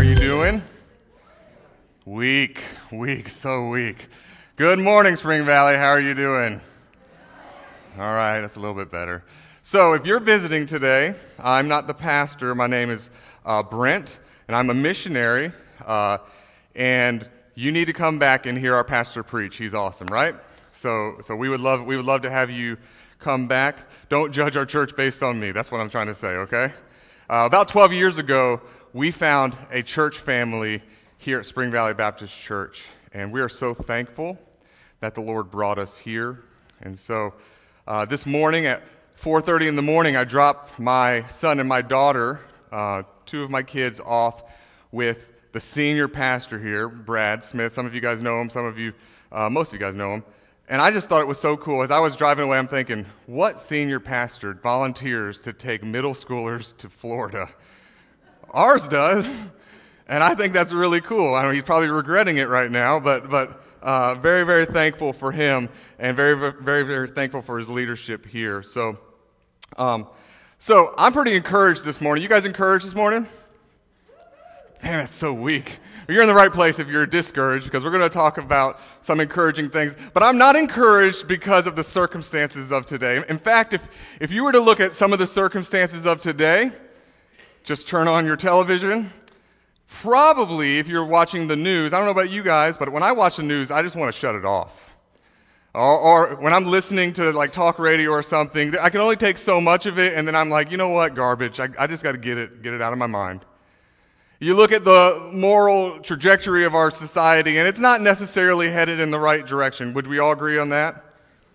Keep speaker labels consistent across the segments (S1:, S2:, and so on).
S1: you doing? Weak, so weak. Good morning, Spring Valley. How are you doing? All right, that's a little bit better. So if you're visiting today, I'm not the pastor. My name is Brent, and I'm a missionary. And you need to come back and hear our pastor preach. He's awesome, right? So we would love to have you come back. Don't judge our church based on me. That's what I'm trying to say, okay? About 12 years ago, we found a church family here at Spring Valley Baptist Church, and we are so thankful that the Lord brought us here. And so this morning at 4:30 in the morning, I dropped my son and my daughter, two of my kids, off with the senior pastor here, Brad Smith. Some of you guys know him. Most of you guys know him. And I just thought it was so cool. As I was driving away, I'm thinking, what senior pastor volunteers to take middle schoolers to Florida? Ours does. And I think that's really cool. I mean, he's probably regretting it right now, but very, very thankful for him, and very, very, very thankful for his leadership here. So I'm pretty encouraged this morning. You guys encouraged this morning? Man, that's so weak. You're in the right place if you're discouraged, because we're going to talk about some encouraging things. But I'm not encouraged because of the circumstances of today. In fact, if you were to look at some of the circumstances of today, just turn on your television. Probably, if you're watching the news, I don't know about you guys, but when I watch the news, I just want to shut it off. Or when I'm listening to like talk radio or something, I can only take so much of it, and then I'm like, you know what, garbage. I just got to get it out of my mind. You look at the moral trajectory of our society, and it's not necessarily headed in the right direction. Would we all agree on that?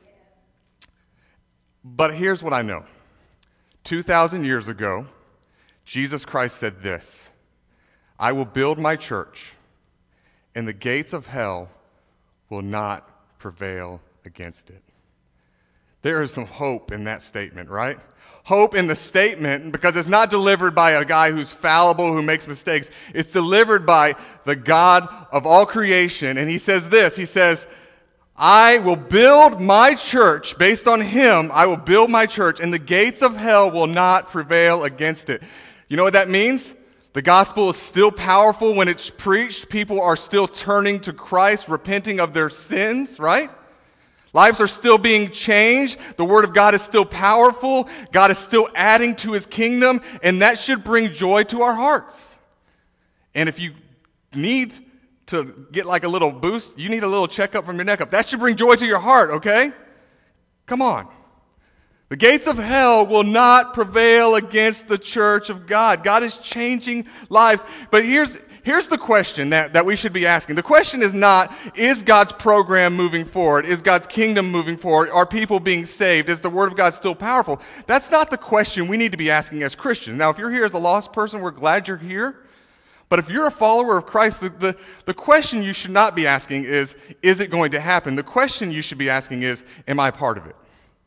S1: But here's what I know. 2,000 years ago, Jesus Christ said this: I will build my church, and the gates of hell will not prevail against it. There is some hope in that statement, right? Hope in the statement, because it's not delivered by a guy who's fallible, who makes mistakes. It's delivered by the God of all creation. And he says this, he says, I will build my church. Based on him, I will build my church, and the gates of hell will not prevail against it. You know what that means? The gospel is still powerful when it's preached. People are still turning to Christ, repenting of their sins, right? Lives are still being changed. The Word of God is still powerful. God is still adding to His kingdom, and that should bring joy to our hearts. And if you need to get like a little boost, you need a little checkup from your neck up. That should bring joy to your heart, okay? Come on. The gates of hell will not prevail against the church of God. God is changing lives. But here's the question that we should be asking. The question is not, is God's program moving forward? Is God's kingdom moving forward? Are people being saved? Is the Word of God still powerful? That's not the question we need to be asking as Christians. Now, if you're here as a lost person, we're glad you're here. But if you're a follower of Christ, the question you should not be asking is it going to happen? The question you should be asking is, am I part of it?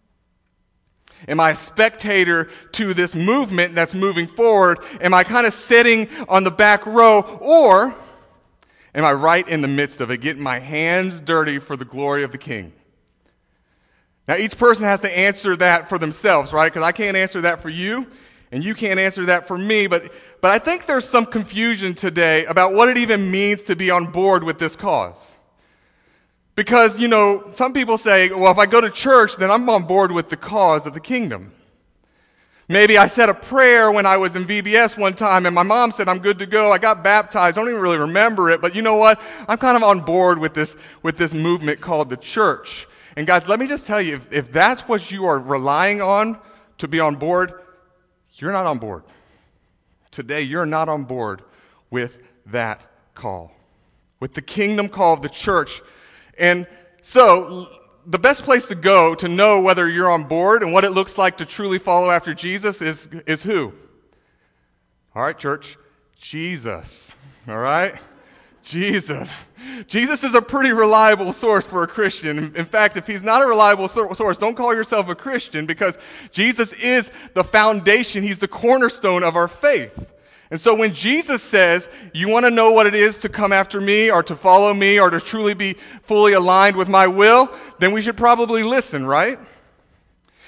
S1: Am I a spectator to this movement that's moving forward? Am I kind of sitting on the back row? Or am I right in the midst of it, getting my hands dirty for the glory of the King? Now, each person has to answer that for themselves, right? Because I can't answer that for you, and you can't answer that for me. But I think there's some confusion today about what it even means to be on board with this cause. Because, you know, some people say, well, if I go to church, then I'm on board with the cause of the kingdom. Maybe I said a prayer when I was in VBS one time, and my mom said I'm good to go. I got baptized. I don't even really remember it, but you know what? I'm kind of on board with this movement called the church. And guys, let me just tell you, if that's what you are relying on to be on board, you're not on board. Today, you're not on board with that call, with the kingdom call of the church. And so the best place to go to know whether you're on board and what it looks like to truly follow after Jesus is who? All right, church, Jesus. All right? Jesus. Jesus is a pretty reliable source for a Christian. In fact, if he's not a reliable source, don't call yourself a Christian, because Jesus is the foundation. He's the cornerstone of our faith. And so when Jesus says, you want to know what it is to come after me or to follow me or to truly be fully aligned with my will, then we should probably listen, right?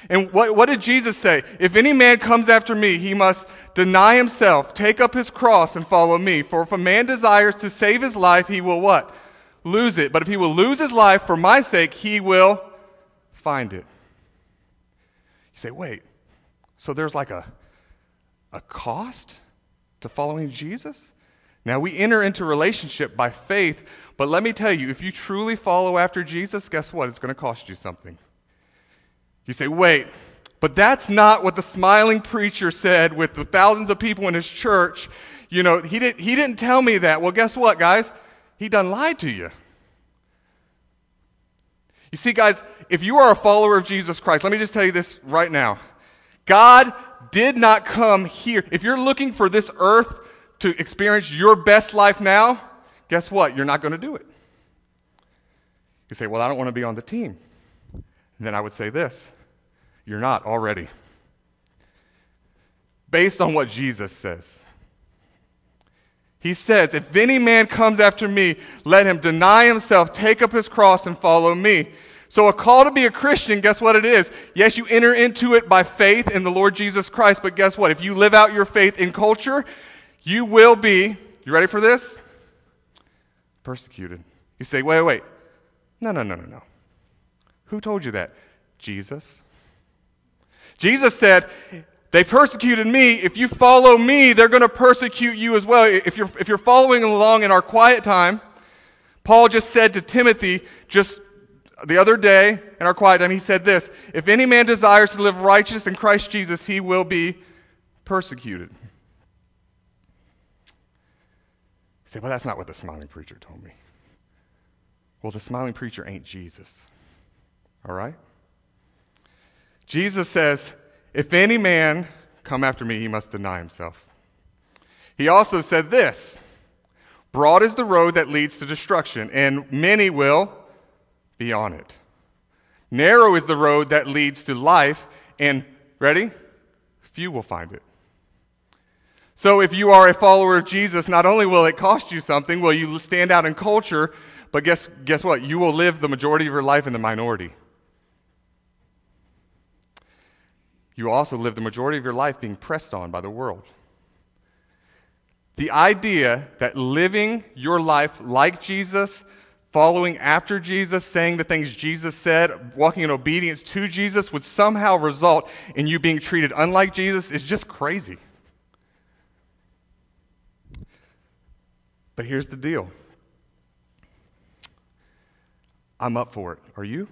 S1: And what did Jesus say? If any man comes after me, he must deny himself, take up his cross, and follow me. For if a man desires to save his life, he will what? Lose it. But if he will lose his life for my sake, he will find it. You say, wait, so there's like a cost to following Jesus? Now, we enter into relationship by faith, but let me tell you, if you truly follow after Jesus, guess what? It's going to cost you something. You say, wait, but that's not what the smiling preacher said with the thousands of people in his church. You know, he didn't tell me that. Well, guess what, guys? He done lied to you. You see, guys, if you are a follower of Jesus Christ, let me just tell you this right now. God did not come here. If you're looking for this earth to experience your best life now, guess what? You're not going to do it. You say, well, I don't want to be on the team. And then I would say this, you're not already. Based on what Jesus says. He says, if any man comes after me, let him deny himself, take up his cross, and follow me. So a call to be a Christian, guess what it is? Yes, you enter into it by faith in the Lord Jesus Christ, but guess what? If you live out your faith in culture, you will be, you ready for this? Persecuted. You say, wait. No. Who told you that? Jesus. Jesus said, they persecuted me. If you follow me, they're going to persecute you as well. If you're following along in our quiet time, Paul just said to Timothy just the other day in our quiet time, he said this, if any man desires to live righteous in Christ Jesus, he will be persecuted. You say, well, that's not what the smiling preacher told me. Well, the smiling preacher ain't Jesus. All right? Jesus says, if any man come after me, he must deny himself. He also said this, broad is the road that leads to destruction, and many will be on it. Narrow is the road that leads to life, and, ready? Few will find it. So if you are a follower of Jesus, not only will it cost you something, will you stand out in culture, but guess what? You will live the majority of your life in the minority. You also live the majority of your life being pressed on by the world. The idea that living your life like Jesus, following after Jesus, saying the things Jesus said, walking in obedience to Jesus would somehow result in you being treated unlike Jesus is just crazy. But here's the deal. I'm up for it. Are you?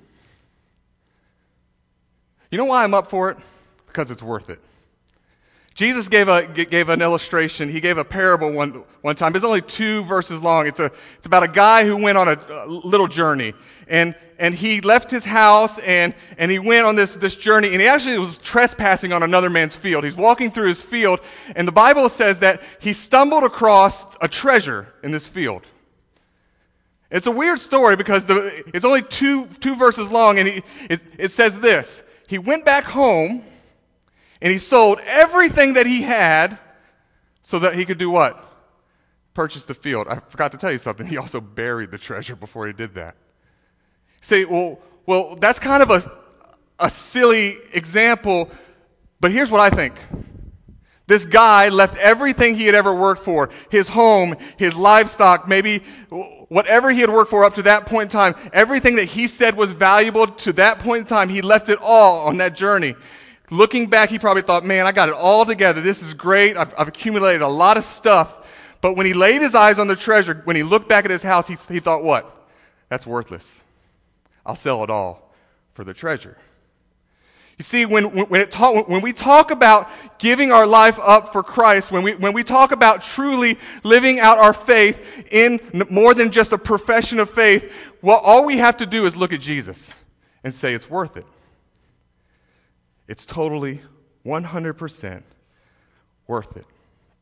S1: You know why I'm up for it? Because it's worth it. Jesus gave an illustration. He gave a parable one time. It's only 2 verses long. It's about a guy who went on a little journey. And he left his house and he went on this journey, and he actually was trespassing on another man's field. He's walking through his field, and the Bible says that he stumbled across a treasure in this field. It's a weird story because it's only two verses long, and it says this. He went back home, and he sold everything that he had so that he could do what? Purchase the field. I forgot to tell you something. He also buried the treasure before he did that. Say, well, that's kind of a silly example, but here's what I think. This guy left everything he had ever worked for, his home, his livestock, maybe whatever he had worked for up to that point in time, everything that he said was valuable to that point in time, he left it all on that journey. Looking back, he probably thought, man, I got it all together. This is great. I've accumulated a lot of stuff. But when he laid his eyes on the treasure, when he looked back at his house, he thought, what? That's worthless. I'll sell it all for the treasure. You see, when we talk about giving our life up for Christ, when we talk about truly living out our faith in more than just a profession of faith, well, all we have to do is look at Jesus and say it's worth it. It's totally 100% worth it.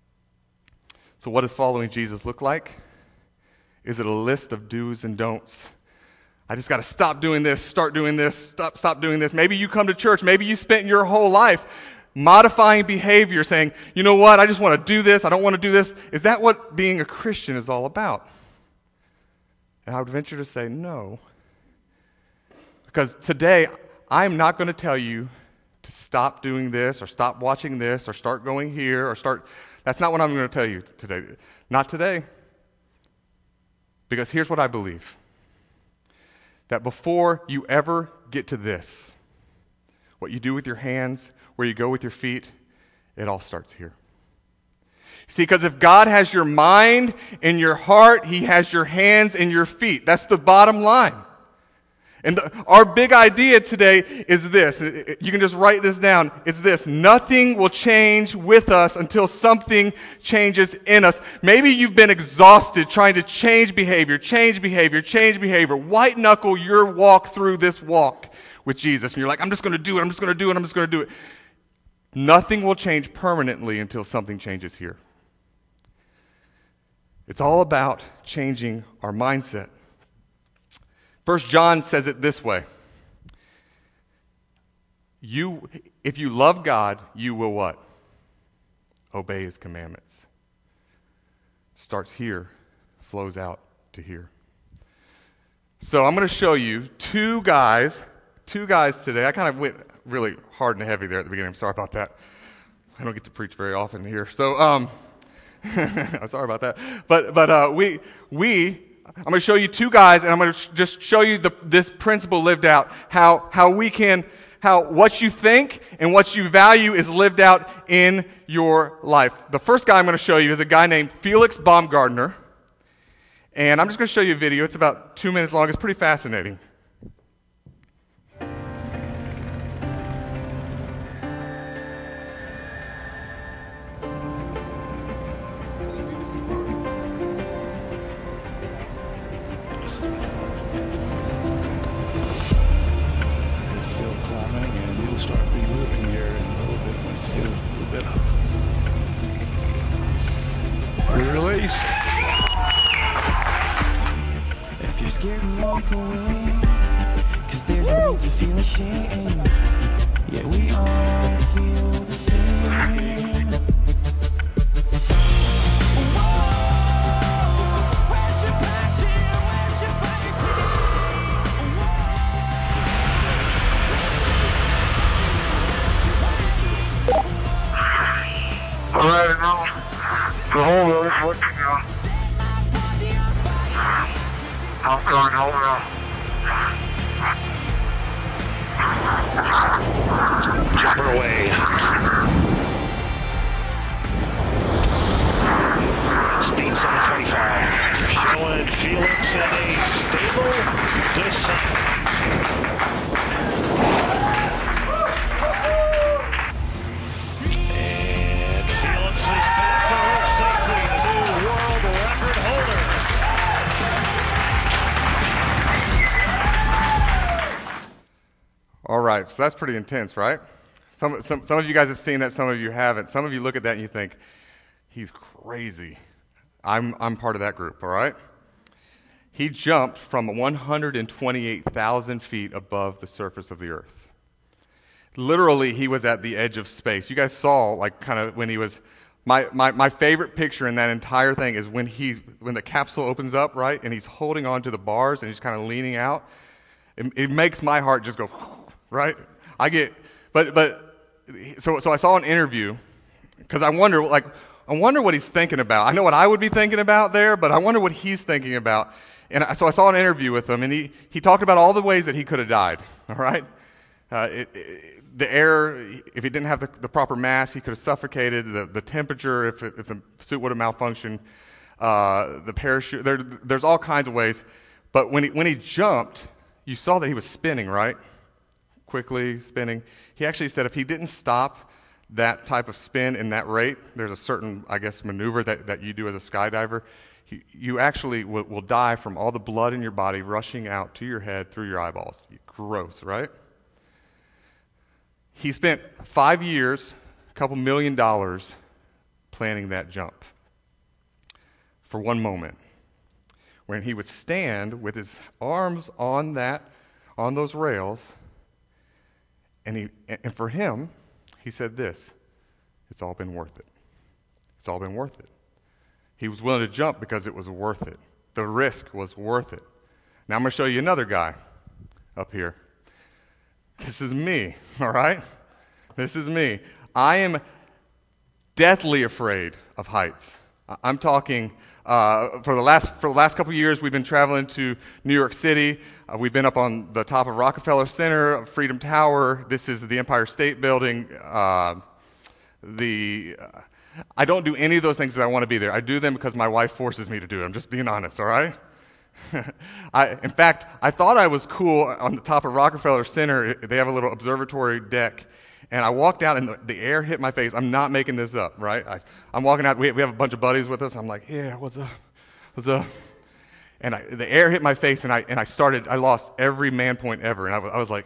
S1: So what does following Jesus look like? Is it a list of do's and don'ts? I just got to stop doing this, start doing this, stop doing this. Maybe you come to church. Maybe you spent your whole life modifying behavior, saying, you know what, I just want to do this. I don't want to do this. Is that what being a Christian is all about? And I would venture to say no. Because today, I'm not going to tell you to stop doing this or stop watching this or start going here or start. That's not what I'm going to tell you today. Not today. Because here's what I believe. That before you ever get to this, what you do with your hands, where you go with your feet, it all starts here. See, because if God has your mind and your heart, he has your hands and your feet. That's the bottom line. And our big idea today is this. You can just write this down. It's this. Nothing will change with us until something changes in us. Maybe you've been exhausted trying to change behavior. White knuckle your walk through this walk with Jesus. And you're like, I'm just going to do it. Nothing will change permanently until something changes here. It's all about changing our mindset. 1 John says it this way. If you love God, you will what? Obey his commandments. Starts here, flows out to here. So I'm going to show you two guys today. I kind of went really hard and heavy there at the beginning. I'm sorry about that. I don't get to preach very often here. So I'm sorry about that. But I'm going to show you two guys, and I'm going to just show you this principle lived out. How what you think and what you value is lived out in your life. The first guy I'm going to show you is a guy named Felix Baumgartner, and I'm just going to show you a video. It's about 2 minutes long. It's pretty fascinating.
S2: Release.
S3: If you're scared, walk away, 'cause there's no need to feel ashamed. Yeah, we all feel the same. Where's your passion? Where's your fire today?
S2: All right, now. The whole road is looking out. I'm going over. Jumper away. Speed 725. Showing Felix in a stable descent. And Felix is back to hold safely, the new world record holder.
S1: All right, so that's pretty intense, right? Some of you guys have seen that, some of you haven't. Some of you look at that and you think, he's crazy. I'm part of that group, all right? He jumped from 128,000 feet above the surface of the earth. Literally, he was at the edge of space. You guys saw, like, kind of when he was. My favorite picture in that entire thing is when the capsule opens up, right, and he's holding on to the bars and he's kind of leaning out. It makes my heart just go, right? So I saw an interview because I wonder what he's thinking about. I know what I would be thinking about there, but I wonder what he's thinking about. And so I saw an interview with him, and he talked about all the ways that he could have died. All right. The air, if he didn't have the proper mass, he could have suffocated. The temperature, if the suit would have malfunctioned. The parachute, there's all kinds of ways. But when he jumped, you saw that he was spinning, right? Quickly spinning. He actually said if he didn't stop that type of spin in that rate, there's a certain, I guess, maneuver that you do as a skydiver. You actually will die from all the blood in your body rushing out to your head through your eyeballs. Gross, right? He spent 5 years, a couple $1 million, planning that jump for one moment, when he would stand with his arms on those rails, and for him, he said this: "It's all been worth it. It's all been worth it." He was willing to jump because it was worth it. The risk was worth it. Now I'm going to show you another guy up here. This is me, all right? This is me. I am deathly afraid of heights. I'm talking for the last couple of years, we've been traveling to New York City. We've been up on the top of Rockefeller Center, Freedom Tower. This is the Empire State Building. I don't do any of those things because I want to be there. I do them because my wife forces me to do it. I'm just being honest, all right? In fact, I thought I was cool on the top of Rockefeller Center. They have a little observatory deck. And I walked out, and the air hit my face. I'm not making this up, right? I'm walking out. We have a bunch of buddies with us. I'm like, yeah, what's up? And the air hit my face, and I lost every man point ever. And I was like,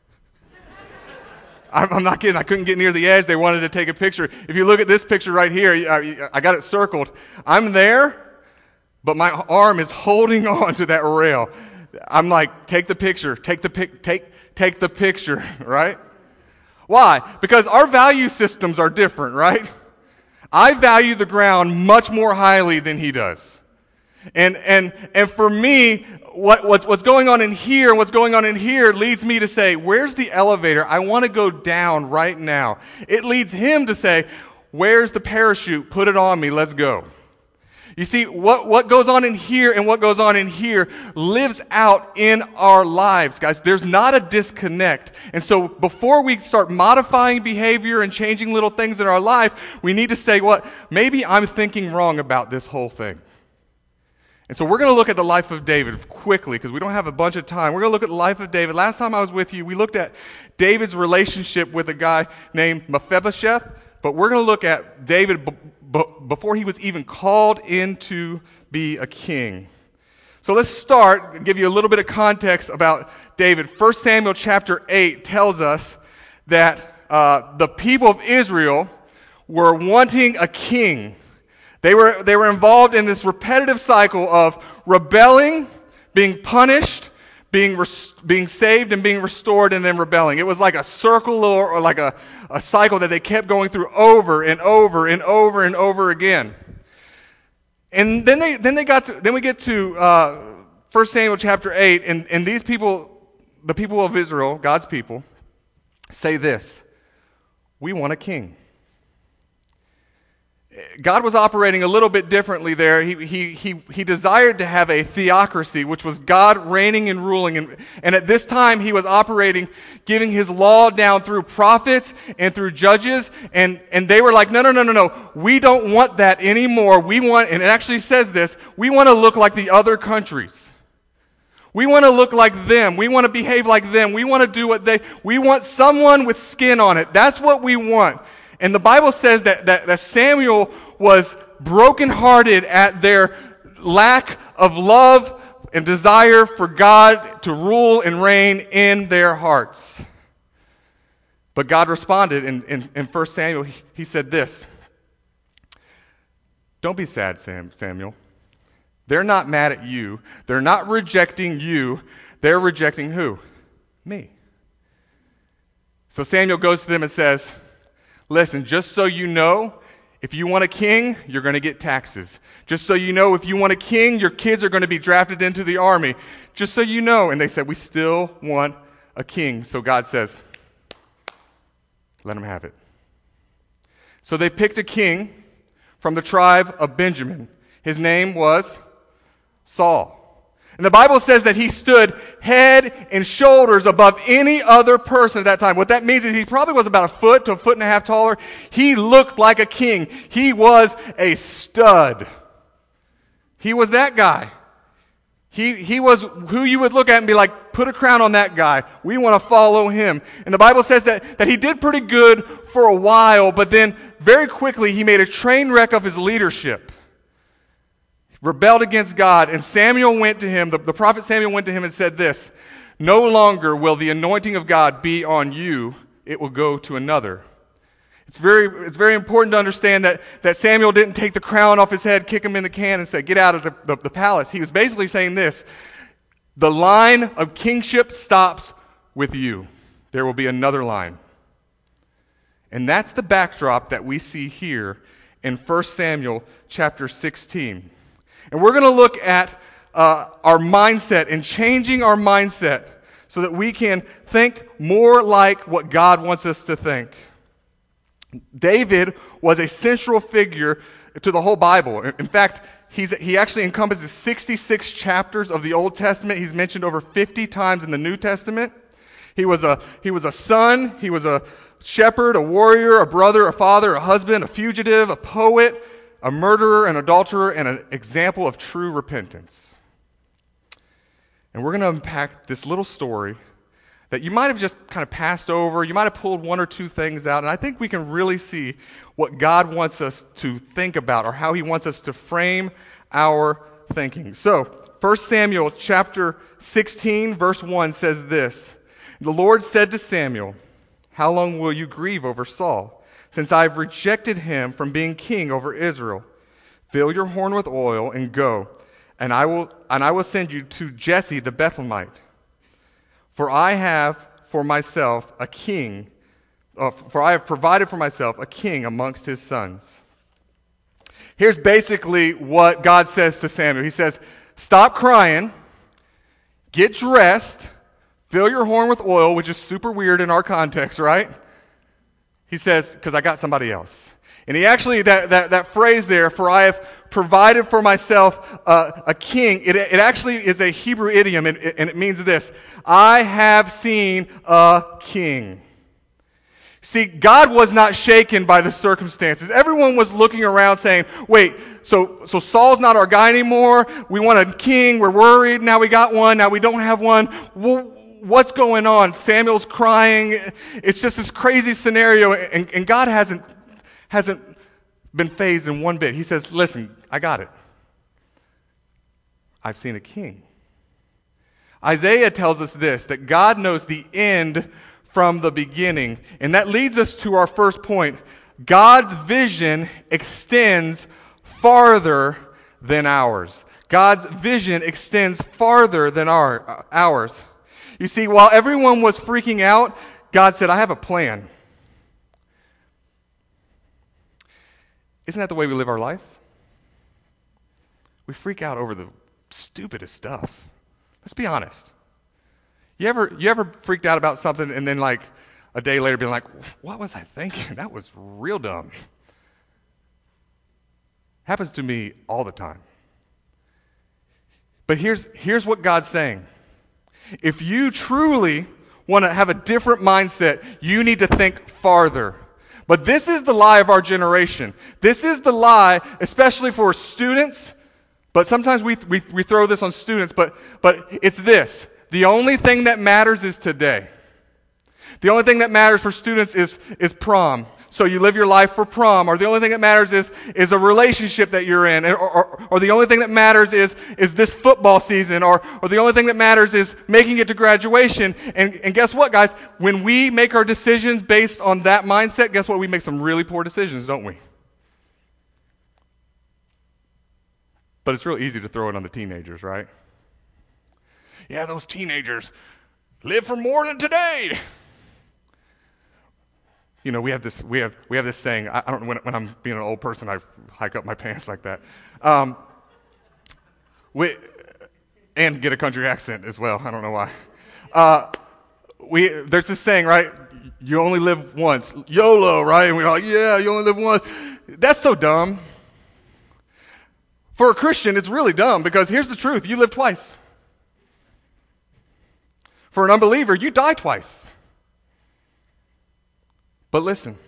S1: I'm not kidding. I couldn't get near the edge. They wanted to take a picture. If you look at this picture right here, I got it circled. I'm there, but my arm is holding on to that rail. I'm like, take the picture, take the picture, right? Why? Because our value systems are different, right? I value the ground much more highly than he does. And for me, what's going on in here and what's going on in here leads me to say, where's the elevator? I want to go down right now. It leads him to say, where's the parachute? Put it on me. Let's go. You see, what goes on in here and what goes on in here lives out in our lives, guys. There's not a disconnect. And so before we start modifying behavior and changing little things in our life, we need to say, maybe I'm thinking wrong about this whole thing. And so we're going to look at the life of David quickly because we don't have a bunch of time. We're going to look at the life of David. Last time I was with you, we looked at David's relationship with a guy named Mephibosheth, but we're going to look at David before he was even called in to be a king. So let's start, give you a little bit of context about David. 1 Samuel chapter 8 tells us that the people of Israel were wanting a king. They were involved in this repetitive cycle of rebelling, being punished, being saved and being restored and then rebelling. It was like a circle or like a cycle that they kept going through over and over and over and over again. And then we get to 1 Samuel chapter 8, and these people, the people of Israel, God's people, say this: we want a king. God was operating a little bit differently there. He desired to have a theocracy, which was God reigning and ruling. And at this time, he was operating, giving his law down through prophets and through judges. And they were like, no. We don't want that anymore. And it actually says this, we want to look like the other countries. We want to look like them. We want to behave like them. We want to do we want someone with skin on it. That's what we want. And the Bible says that Samuel was brokenhearted at their lack of love and desire for God to rule and reign in their hearts. But God responded in 1 Samuel. He said this: don't be sad, Samuel. They're not mad at you. They're not rejecting you. They're rejecting who? Me. So Samuel goes to them and says, listen, just so you know, if you want a king, you're going to get taxes. Just so you know, if you want a king, your kids are going to be drafted into the army. Just so you know. And they said, we still want a king. So God says, let them have it. So they picked a king from the tribe of Benjamin. His name was Saul. And the Bible says that he stood head and shoulders above any other person at that time. What that means is he probably was about a foot to a foot and a half taller. He looked like a king. He was a stud. He was that guy. He was who you would look at and be like, put a crown on that guy. We want to follow him. And the Bible says that he did pretty good for a while, but then very quickly he made a train wreck of his leadership. Rebelled against God, and Samuel went to him, the prophet Samuel went to him and said this: no longer will the anointing of God be on you, it will go to another. It's very important to understand that Samuel didn't take the crown off his head, kick him in the can, and say, get out of the palace. He was basically saying this: the line of kingship stops with you. There will be another line. And that's the backdrop that we see here in 1 Samuel chapter 16. And we're going to look at our mindset and changing our mindset so that we can think more like what God wants us to think. David was a central figure to the whole Bible. In fact, he actually encompasses 66 chapters of the Old Testament. He's mentioned over 50 times in the New Testament. He was a son, he was a shepherd, a warrior, a brother, a father, a husband, a fugitive, a poet, a murderer, an adulterer, and an example of true repentance. And we're going to unpack this little story that you might have just kind of passed over. You might have pulled one or two things out, and I think we can really see what God wants us to think about or how he wants us to frame our thinking. So, 1 Samuel chapter 16, verse 1 says this, "The Lord said to Samuel, 'How long will you grieve over Saul, since I have rejected him from being king over Israel? Fill your horn with oil and go, and I will send you to Jesse the Bethlehemite. For I have for myself a king, for I have provided for myself a king amongst his sons.'" Here's basically what God says to Samuel. He says, stop crying, get dressed, fill your horn with oil, which is super weird in our context, right? He says, because I got somebody else. And he actually, that phrase there, "for I have provided for myself a king," it actually is a Hebrew idiom, and it means this: I have seen a king. See, God was not shaken by the circumstances. Everyone was looking around saying, wait, so Saul's not our guy anymore. We want a king. We're worried. Now we got one. Now we don't have one. Well, what's going on? Samuel's crying. It's just this crazy scenario, and God hasn't been fazed in one bit. He says, listen, I got it. I've seen a king. Isaiah tells us this, that God knows the end from the beginning. And that leads us to our first point. God's vision extends farther than ours. God's vision extends farther than ours. You see, while everyone was freaking out, God said, I have a plan. Isn't that the way we live our life? We freak out over the stupidest stuff. Let's be honest. You ever freaked out about something and then like a day later being like, what was I thinking? That was real dumb. Happens to me all the time. But here's what God's saying. If you truly want to have a different mindset, you need to think farther. But this is the lie of our generation. This is the lie, especially for students, but sometimes we throw this on students, but it's this. The only thing that matters is today. The only thing that matters for students is prom. So you live your life for prom, or the only thing that matters is a relationship that you're in, or the only thing that matters is this football season, or the only thing that matters is making it to graduation. And guess what, guys? When we make our decisions based on that mindset, guess what? We make some really poor decisions, don't we? But it's real easy to throw it on the teenagers, right? Yeah, those teenagers live for more than today. You know, we have this saying. I don't know, when I'm being an old person, I hike up my pants like that. And get a country accent as well. I don't know why. There's this saying, right? You only live once. YOLO, right? And we're like, yeah, you only live once. That's so dumb. For a Christian, it's really dumb because here's the truth. You live twice. For an unbeliever, you die twice. But listen,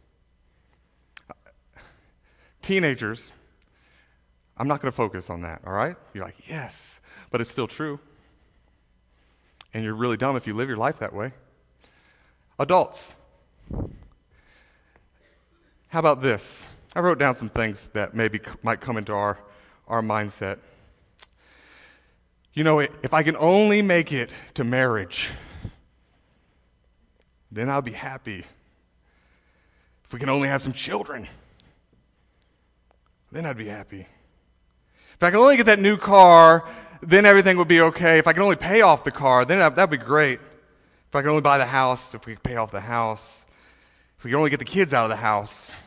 S1: teenagers, I'm not going to focus on that, all right? You're like, yes, but it's still true. And you're really dumb if you live your life that way. Adults, how about this? I wrote down some things that maybe might come into our mindset. You know, if I can only make it to marriage, then I'll be happy. If we can only have some children, then I'd be happy. If I can only get that new car, then everything would be okay. If I can only pay off the car, then that'd be great. If I can only buy the house, if we could pay off the house, if we could only get the kids out of the house,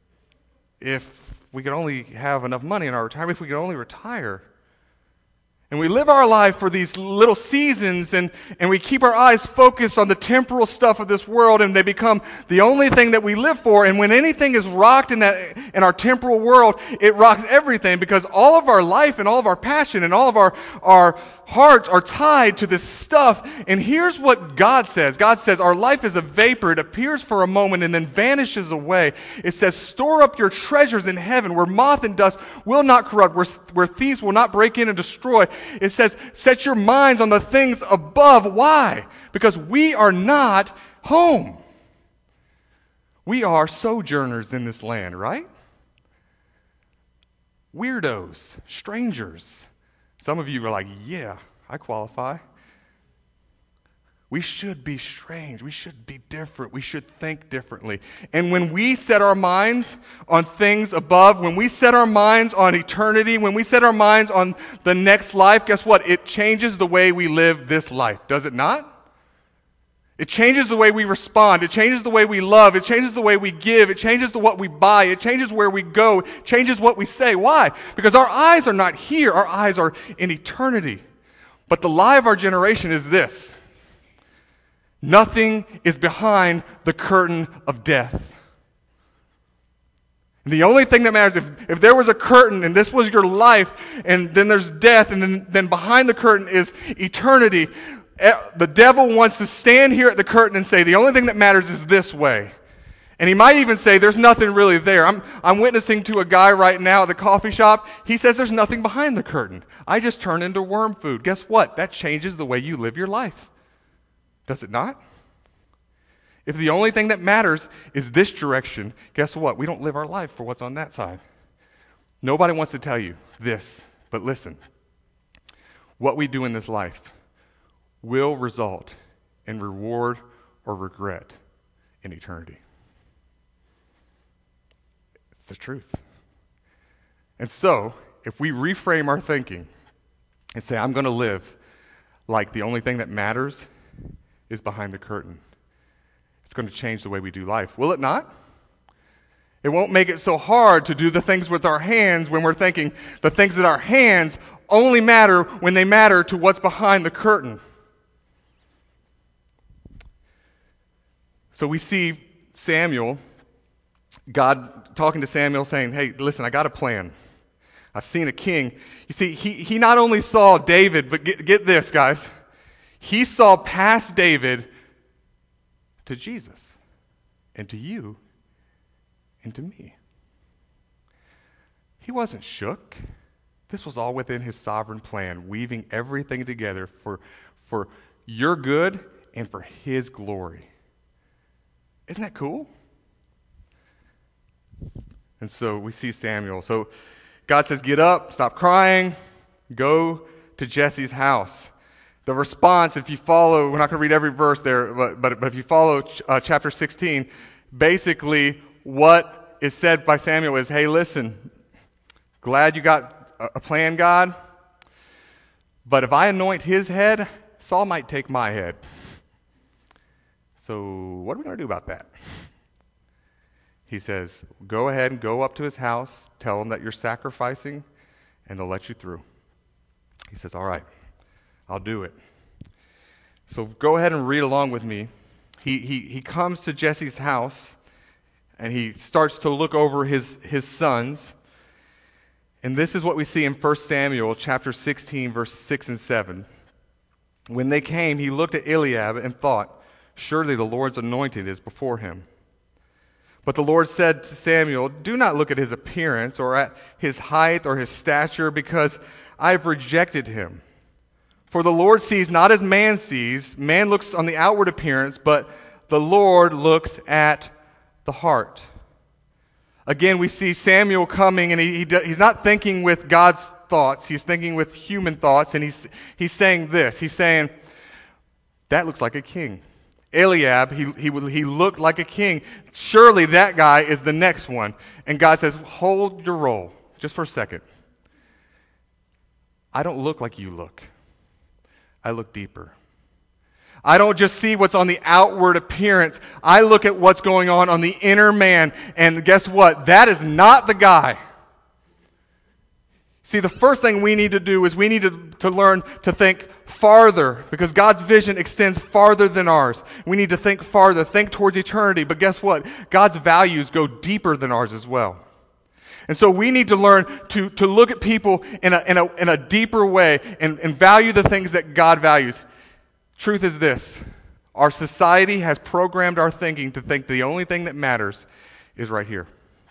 S1: if we could only have enough money in our retirement, if we could only retire. And we live our life for these little seasons, and we keep our eyes focused on the temporal stuff of this world, and they become the only thing that we live for. And when anything is rocked in our temporal world, it rocks everything, because all of our life and all of our passion and all of our hearts are tied to this stuff. And here's what God says. God says our life is a vapor. It appears for a moment and then vanishes away. It says, store up your treasures in heaven, where moth and dust will not corrupt, where thieves will not break in and destroy. It says, set your minds on the things above. Why? Because we are not home. We are sojourners in this land, right? Weirdos, strangers. Some of you are like, yeah, I qualify. We should be strange. We should be different. We should think differently. And when we set our minds on things above, when we set our minds on eternity, when we set our minds on the next life, guess what? It changes the way we live this life, does it not? It changes the way we respond. It changes the way we love. It changes the way we give. It changes what we buy. It changes where we go. It changes what we say. Why? Because our eyes are not here. Our eyes are in eternity. But the lie of our generation is this: nothing is behind the curtain of death. And the only thing that matters, if there was a curtain and this was your life, and then there's death, and then behind the curtain is eternity, the devil wants to stand here at the curtain and say, the only thing that matters is this way. And he might even say, there's nothing really there. I'm witnessing to a guy right now at the coffee shop. He says there's nothing behind the curtain. I just turn into worm food. Guess what? That changes the way you live your life. Does it not? If the only thing that matters is this direction, guess what? We don't live our life for what's on that side. Nobody wants to tell you this, but listen. What we do in this life will result in reward or regret in eternity. It's the truth. And so, if we reframe our thinking and say, I'm going to live like the only thing that matters is behind the curtain, it's going to change the way we do life. Will it not? It won't make it so hard to do the things with our hands when we're thinking the things that our hands only matter when they matter to what's behind the curtain. So we see Samuel, God talking to Samuel saying, hey, listen, I got a plan. I've seen a king. You see, he not only saw David, but get this, guys. He saw past David to Jesus and to you and to me. He wasn't shook. This was all within his sovereign plan, weaving everything together for your good and for his glory. Isn't that cool? And so we see Samuel. So God says, get up, stop crying, go to Jesse's house. The response, if you follow, we're not going to read every verse there, but if you follow chapter 16, basically what is said by Samuel is, hey, listen, glad you got a plan, God, but if I anoint his head, Saul might take my head. So what are we going to do about that? He says, go ahead and go up to his house, tell him that you're sacrificing, and they'll let you through. He says, all right, I'll do it. So go ahead and read along with me. He comes to Jesse's house, and he starts to look over his sons. And this is what we see in 1 Samuel chapter 16, verse 6 and 7. When they came, he looked at Eliab and thought, surely the Lord's anointed is before him. But the Lord said to Samuel, do not look at his appearance or at his height or his stature, because I have rejected him. For the Lord sees not as man sees. Man looks on the outward appearance, but the Lord looks at the heart. Again, we see Samuel coming, and he's not thinking with God's thoughts. He's thinking with human thoughts, and he's saying this. He's saying, that looks like a king. Eliab, he looked like a king. Surely that guy is the next one. And God says, hold your roll just for a second. I don't look like you look. I look deeper. I don't just see what's on the outward appearance. I look at what's going on the inner man. And guess what? That is not the guy. See, the first thing we need to do is we need to learn to think farther, because God's vision extends farther than ours. We need to think farther, think towards eternity. But guess what? God's values go deeper than ours as well. And so we need to learn to look at people in a deeper way and value the things that God values. Truth is this: our society has programmed our thinking to think the only thing that matters is right here.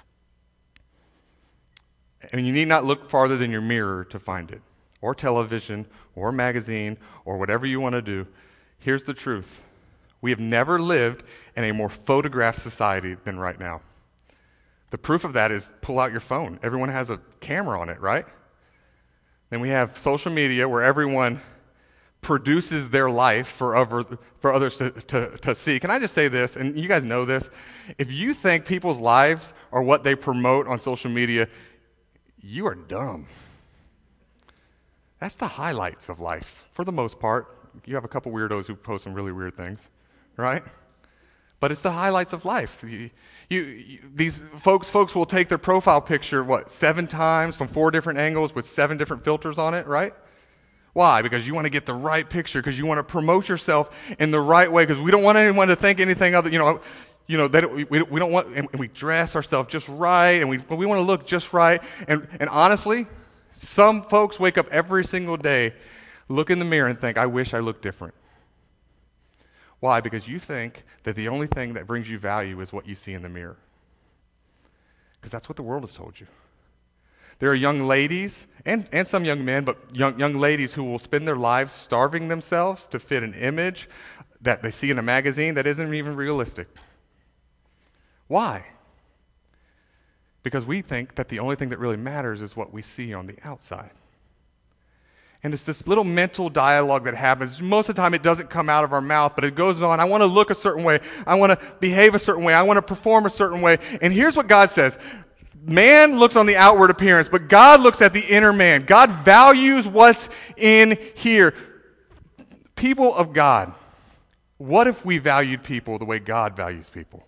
S1: And you need not look farther than your mirror to find it, or television, or magazine, or whatever you want to do. Here's the truth: we have never lived in a more photographed society than right now. The proof of that is pull out your phone. Everyone has a camera on it, right? Then we have social media where everyone produces their life for others to see. Can I just say this, and you guys know this, if you think people's lives are what they promote on social media, you are dumb. That's the highlights of life, for the most part. You have a couple weirdos who post some really weird things, right? But it's the highlights of life. These folks will take their profile picture, 7 times from 4 different angles with 7 different filters on it, right? Why? Because you want to get the right picture, because you want to promote yourself in the right way, because we don't want anyone to think anything other, that we don't want, and we dress ourselves just right, and we want to look just right. And honestly, some folks wake up every single day, look in the mirror and think, I wish I looked different. Why? Because you think that the only thing that brings you value is what you see in the mirror. Because that's what the world has told you. There are young ladies, and some young men, but young ladies who will spend their lives starving themselves to fit an image that they see in a magazine that isn't even realistic. Why? Because we think that the only thing that really matters is what we see on the outside. And it's this little mental dialogue that happens. Most of the time it doesn't come out of our mouth, but it goes on. I want to look a certain way. I want to behave a certain way. I want to perform a certain way. And here's what God says. Man looks on the outward appearance, but God looks at the inner man. God values what's in here. People of God, what if we valued people the way God values people?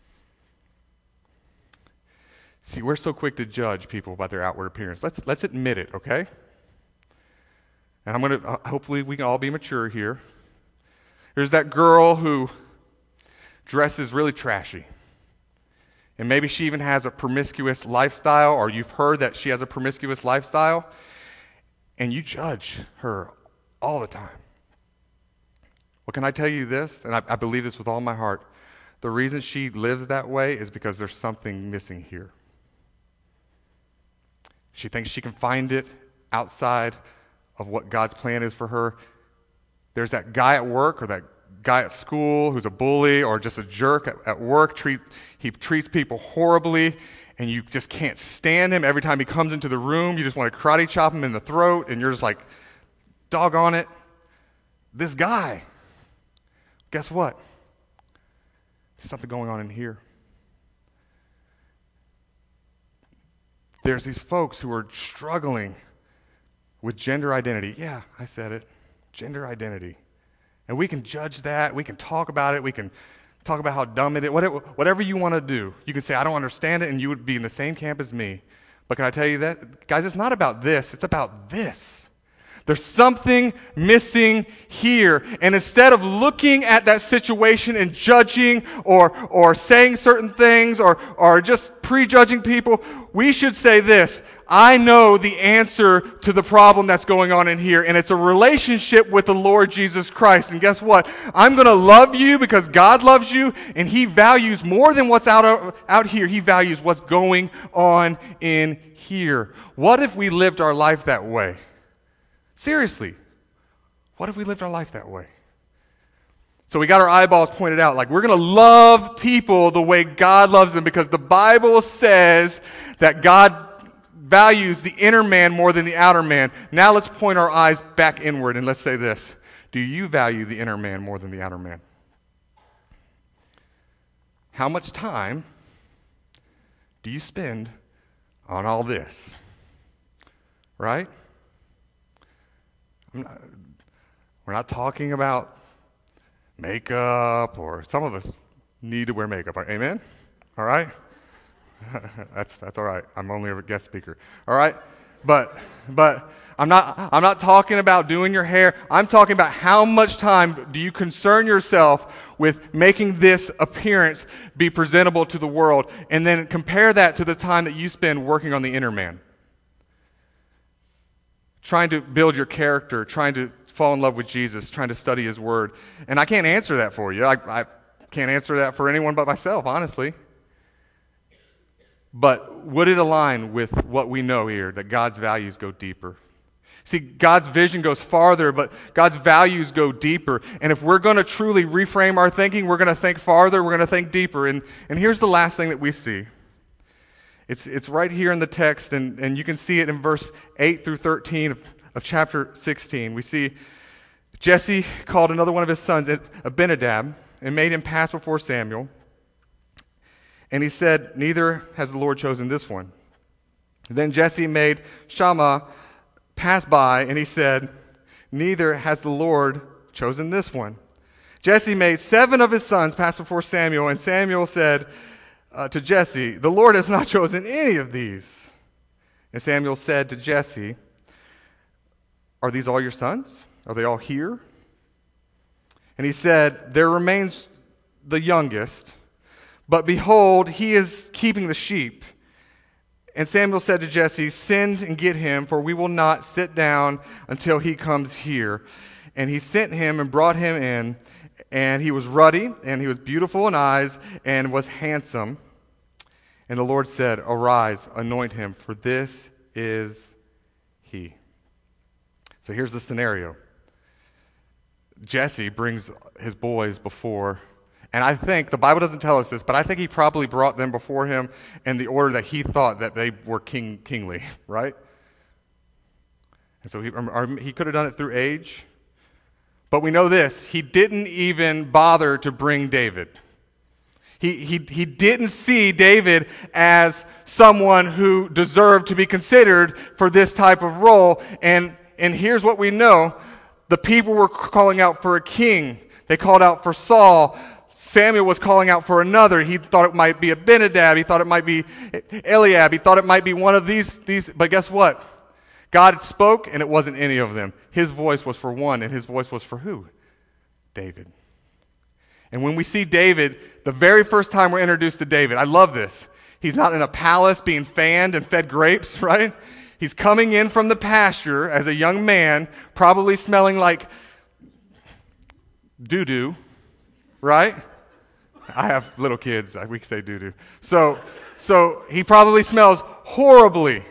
S1: See, we're so quick to judge people by their outward appearance. Let's admit it, okay? And hopefully we can all be mature here. There's that girl who dresses really trashy. And maybe she even has a promiscuous lifestyle, or you've heard that she has a promiscuous lifestyle, and you judge her all the time. Well, can I tell you this? And I believe this with all my heart. The reason she lives that way is because there's something missing here. She thinks she can find it outside of what God's plan is for her. There's that guy at work or that guy at school who's a bully or just a jerk at work. He treats people horribly, and you just can't stand him. Every time he comes into the room, you just want to karate chop him in the throat, and you're just like, doggone it. This guy, guess what? There's something going on in here. There's these folks who are struggling with gender identity. Yeah, I said it. Gender identity. And we can judge that. We can talk about it. We can talk about how dumb it is. Whatever you want to do. You can say, I don't understand it, and you would be in the same camp as me. But can I tell you that? Guys, it's not about this. It's about this. There's something missing here. And instead of looking at that situation and judging or saying certain things or just prejudging people, we should say this: I know the answer to the problem that's going on in here, and it's a relationship with the Lord Jesus Christ. And guess what? I'm going to love you because God loves you, and He values more than what's out here. He values what's going on in here. What if we lived our life that way? Seriously, what if we lived our life that way? So we got our eyeballs pointed out, like we're going to love people the way God loves them, because the Bible says that God values the inner man more than the outer man. Now let's point our eyes back inward and let's say this: do you value the inner man more than the outer man? How much time do you spend on all this? Right? We're not talking about makeup, or some of us need to wear makeup. Amen? All right? That's all right. I'm only a guest speaker. All right? But But I'm not talking about doing your hair. I'm talking about how much time do you concern yourself with making this appearance be presentable to the world, and then compare that to the time that you spend working on the inner man. Trying to build your character, trying to fall in love with Jesus, trying to study his word. And I can't answer that for you. I can't answer that for anyone but myself, honestly. But would it align with what we know here, that God's values go deeper? See, God's vision goes farther, but God's values go deeper. And if we're going to truly reframe our thinking, we're going to think farther, we're going to think deeper. And here's the last thing that we see. It's right here in the text, and you can see it in verse 8 through 13 of chapter 16. We see Jesse called another one of his sons, Abinadab, and made him pass before Samuel. And he said, "Neither has the Lord chosen this one." Then Jesse made Shammah pass by, and he said, "Neither has the Lord chosen this one." Jesse made 7 of his sons pass before Samuel, and Samuel said to Jesse, "The Lord has not chosen any of these." And Samuel said to Jesse, "Are these all your sons? Are they all here?" And he said, "There remains the youngest, but behold, he is keeping the sheep." And Samuel said to Jesse, "Send and get him, for we will not sit down until he comes here." And he sent him and brought him in, and he was ruddy, and he was beautiful in eyes, and was handsome. And the Lord said, "Arise, anoint him, for this is he." So here's the scenario. Jesse brings his boys before, and I think, the Bible doesn't tell us this, but I think he probably brought them before him in the order that he thought that they were kingly, right? And so he could have done it through age. But we know this, he didn't even bother to bring David. He didn't see David as someone who deserved to be considered for this type of role. And here's what we know. The people were calling out for a king. They called out for Saul. Samuel was calling out for another. He thought it might be Abinadab. He thought it might be Eliab. He thought it might be one of these. But guess what? God spoke, and it wasn't any of them. His voice was for one, and his voice was for who? David. And when we see David, the very first time we're introduced to David, I love this. He's not in a palace being fanned and fed grapes, right? He's coming in from the pasture as a young man, probably smelling like doo-doo, right? I have little kids. We can say doo-doo. So he probably smells horribly.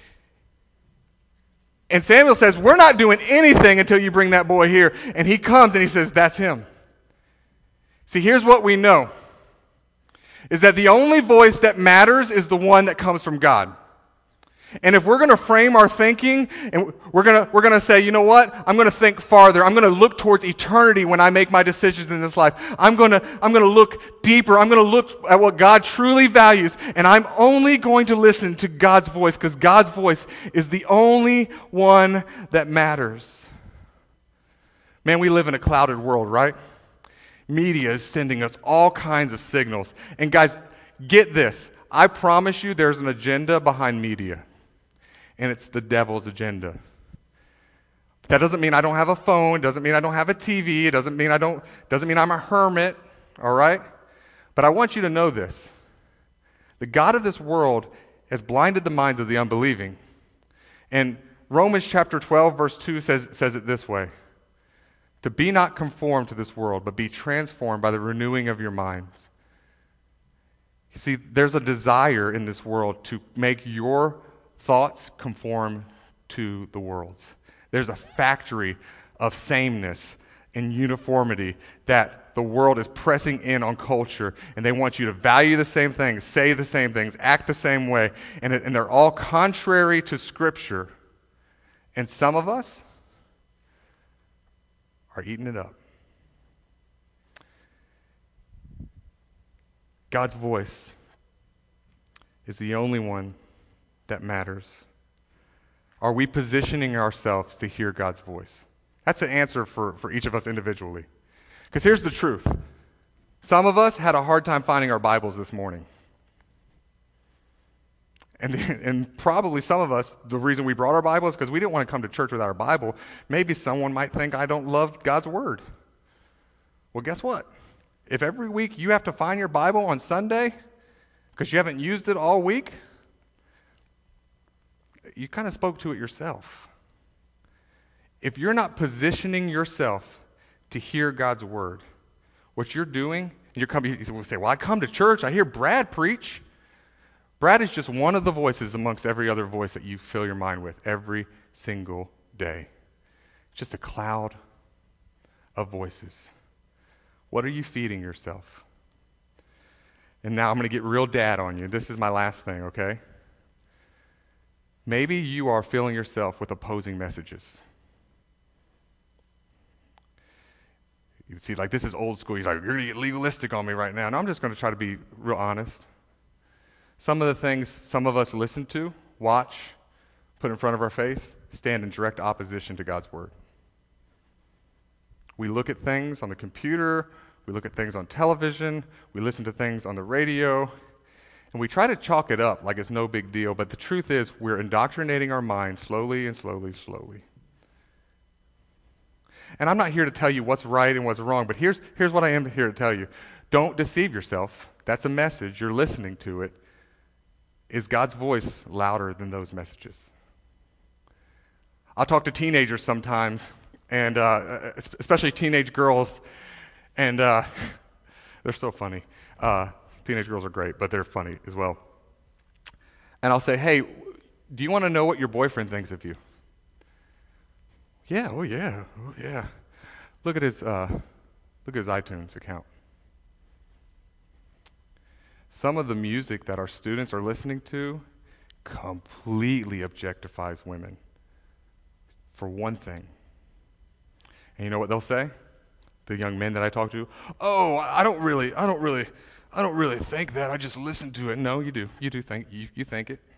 S1: And Samuel says, "We're not doing anything until you bring that boy here." And he comes and he says, "That's him." See, here's what we know, is that the only voice that matters is the one that comes from God. And if we're going to frame our thinking, and we're going to say, you know what? I'm going to think farther. I'm going to look towards eternity when I make my decisions in this life. I'm going to look deeper. I'm going to look at what God truly values, and I'm only going to listen to God's voice, because God's voice is the only one that matters. Man, we live in a clouded world, right? Media is sending us all kinds of signals. And guys, get this. I promise you there's an agenda behind media. And it's the devil's agenda. That doesn't mean I don't have a phone. It doesn't mean I don't have a TV. It doesn't mean I'm a hermit, all right? But I want you to know this. The God of this world has blinded the minds of the unbelieving. And Romans chapter 12, verse 2 says it this way: "To be not conformed to this world, but be transformed by the renewing of your minds." You see, there's a desire in this world to make your thoughts conform to the world's. There's a factory of sameness and uniformity that the world is pressing in on culture, and they want you to value the same things, say the same things, act the same way, and they're all contrary to Scripture. And some of us are eating it up. God's voice is the only one that matters. Are we positioning ourselves to hear God's voice? That's the answer for each of us individually. Because here's the truth. Some of us had a hard time finding our Bibles this morning. And probably some of us, the reason we brought our Bible is because we didn't want to come to church without our Bible. Maybe someone might think I don't love God's Word. Well, guess what? If every week you have to find your Bible on Sunday because you haven't used it all week, you kind of spoke to it yourself. If you're not positioning yourself to hear God's Word, what you're doing, you will say, well, I come to church, I hear Brad preach. Brad is just one of the voices amongst every other voice that you fill your mind with every single day. It's just a cloud of voices. What are you feeding yourself? And now I'm going to get real dad on you. This is my last thing, okay? Maybe you are filling yourself with opposing messages. You can see, like, this is old school. He's like, you're going to get legalistic on me right now. And I'm just going to try to be real honest. Some of the things some of us listen to, watch, put in front of our face, stand in direct opposition to God's Word. We look at things on the computer, we look at things on television, we listen to things on the radio, and we try to chalk it up like it's no big deal, but the truth is we're indoctrinating our minds slowly and slowly, slowly. And I'm not here to tell you what's right and what's wrong, but here's what I am here to tell you. Don't deceive yourself. That's a message. You're listening to it. Is God's voice louder than those messages? I'll talk to teenagers sometimes, and especially teenage girls, and they're so funny. Teenage girls are great, but they're funny as well. And I'll say, hey, do you want to know what your boyfriend thinks of you? Yeah, oh yeah. Look at his iTunes account. Some of the music that our students are listening to completely objectifies women, for one thing. And you know what they'll say? The young men that I talk to, oh, I don't really think that. I just listen to it. No, you do. You do think. You think it.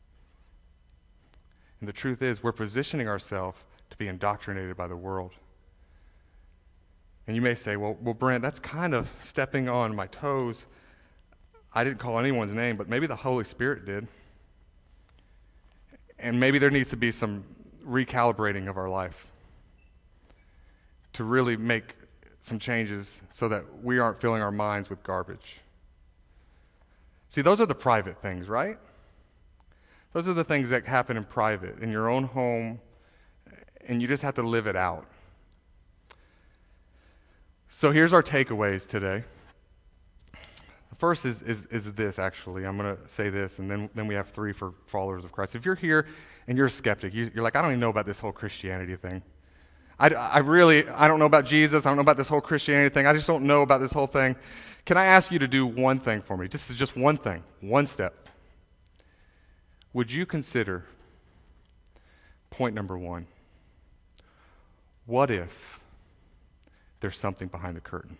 S1: And the truth is, we're positioning ourselves to be indoctrinated by the world. And you may say, well, Brent, that's kind of stepping on my toes. I didn't call anyone's name, but maybe the Holy Spirit did. And maybe there needs to be some recalibrating of our life to really make some changes so that we aren't filling our minds with garbage. See, those are the private things, right? Those are the things that happen in private, in your own home, and you just have to live it out. So here's our takeaways today. The first is this, actually. I'm going to say this, and then we have 3 for followers of Christ. If you're here and you're a skeptic, you're like, I don't even know about this whole Christianity thing. I don't know about Jesus. I don't know about this whole Christianity thing. I just don't know about this whole thing. Can I ask you to do one thing for me? This is just one thing, one step. Would you consider point number 1? What if there's something behind the curtain?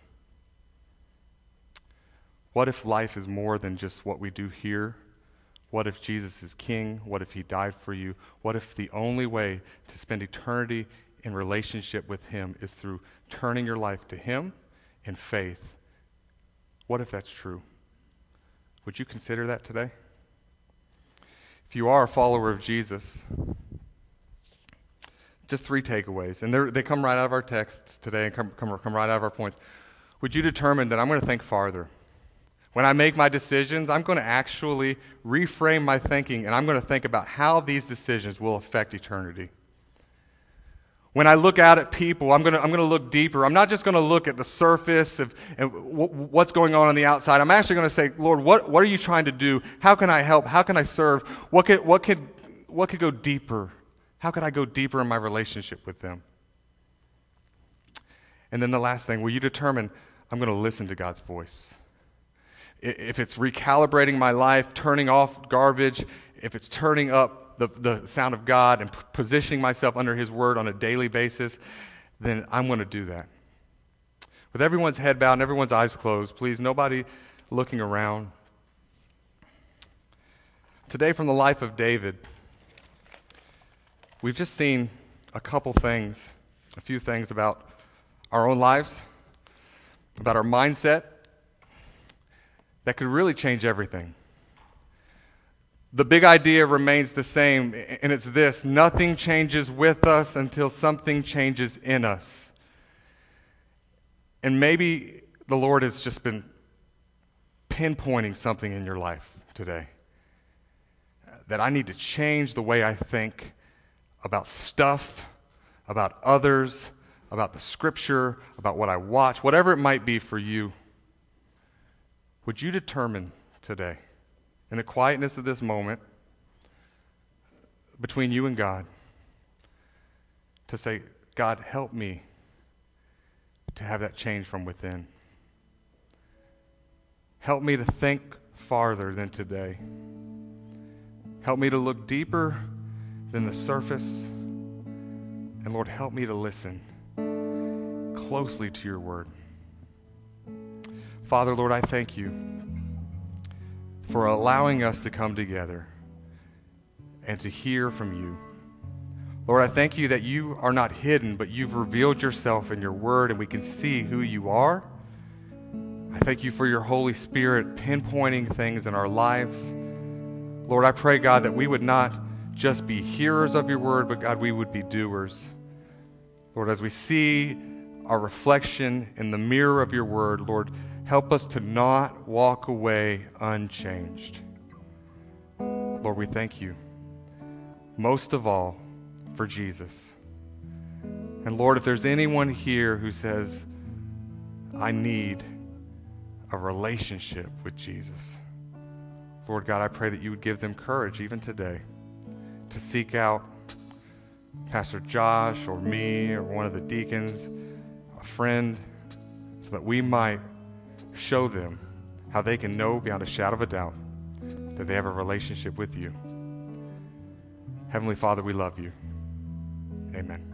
S1: What if life is more than just what we do here? What if Jesus is king? What if he died for you? What if the only way to spend eternity in relationship with him is through turning your life to him in faith? What if that's true? Would you consider that today? If you are a follower of Jesus, just 3 takeaways, and they come right out of our text today and come right out of our points. Would you determine that I'm going to think farther? When I make my decisions, I'm going to actually reframe my thinking, and I'm going to think about how these decisions will affect eternity. When I look out at people, I'm going to look deeper. I'm not just going to look at the surface of what's going on the outside. I'm actually going to say, Lord, what are you trying to do? How can I help? How can I serve? What could go deeper? How could I go deeper in my relationship with them? And then the last thing, will you determine I'm going to listen to God's voice? If it's recalibrating my life, turning off garbage, if it's turning up the sound of God and positioning myself under his word on a daily basis, then I'm going to do that. With everyone's head bowed and everyone's eyes closed, please, nobody looking around. Today from the life of David, we've just seen a few things about our own lives, about our mindset, that could really change everything. The big idea remains the same, and it's this: nothing changes with us until something changes in us. And maybe the Lord has just been pinpointing something in your life today, that I need to change the way I think about stuff, about others, about the scripture, about what I watch, whatever it might be for you. Would you determine today, in the quietness of this moment, between you and God, to say, God, help me to have that change from within. Help me to think farther than today. Help me to look deeper than the surface. And Lord, help me to listen closely to your word. Father, Lord, I thank you for allowing us to come together and to hear from you. Lord, I thank you that you are not hidden, but you've revealed yourself in your word, and we can see who you are. I thank you for your Holy Spirit pinpointing things in our lives. Lord, I pray, God, that we would not just be hearers of your word, but God, we would be doers. Lord, as we see our reflection in the mirror of your word, Lord, help us to not walk away unchanged. Lord, we thank you, most of all, for Jesus. And Lord, if there's anyone here who says, I need a relationship with Jesus, Lord God, I pray that you would give them courage even today to seek out Pastor Josh or me or one of the deacons, a friend, so that we might show them how they can know beyond a shadow of a doubt that they have a relationship with you. Heavenly Father, we love you. Amen.